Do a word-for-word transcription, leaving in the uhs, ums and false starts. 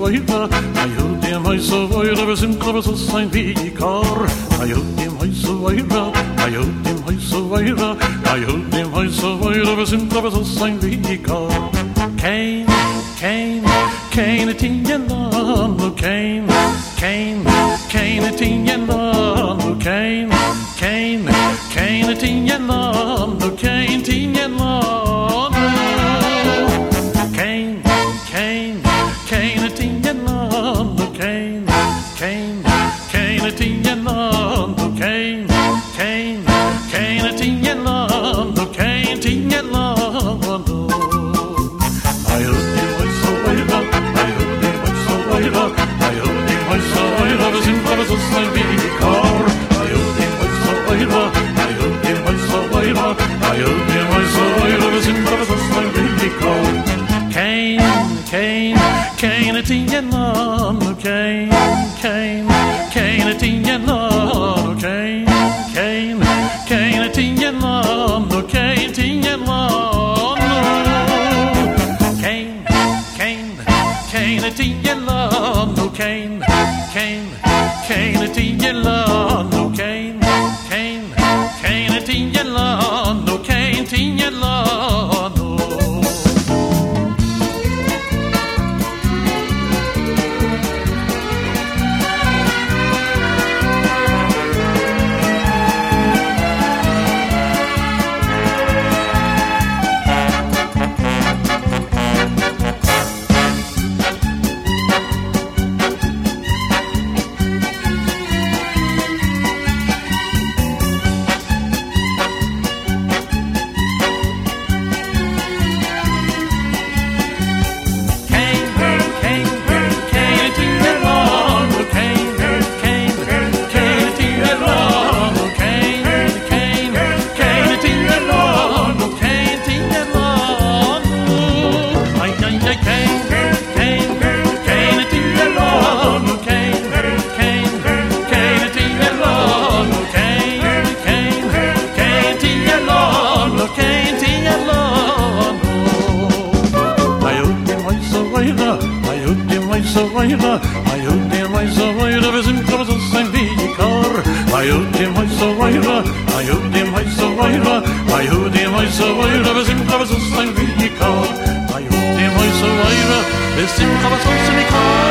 weira, ayudim hoyso weira, besimcha besos ein vikar. Ayudim hoyso weira, ayudim hoyso weira, ayudim hoyso weira, besimcha besos ein vikar. Kain, Kain, Kain a tingen lanu, Kain, Kain, Kain a tingen lanu, Kain, Kain, Kain a tingen lanu, Kain tingen lanu. Kain, Kain, Kain a tingen lanu, Kain, Kain, Kain a tingen lanu, Kain, Kain, Kain a tingen lanu, Kain tingen lanu. Ayudim hoyso weira, ayudim hoyso weira, ayudim hoyso weira, besimcha besos ein vikar. Ayudim hoyso weira, ayudim hoyso weira, ayudim hoyso weira, besimcha besos ein vikar. Kain, Kain, Kain a tingen lanu, Kain, Kain, Kain a tingen lanu, Kain, Kain, Kain a tingen lanu, Kain tingen lanu. Kain, Kain, Kain a tingen lanu, Kain, Kain, Kain a tingen lanu, Kain, Kain, Kain a tingen lanu, Kain tingen lanu. Ayudim hoyso weira, besimcha besos ein vikar. Ayudim hoyso weira, ayudim hoyso weira, ayudim hoyso weira, besimcha besos ein vikar. Ayudim hoyso weira, besimcha besos ein vikar.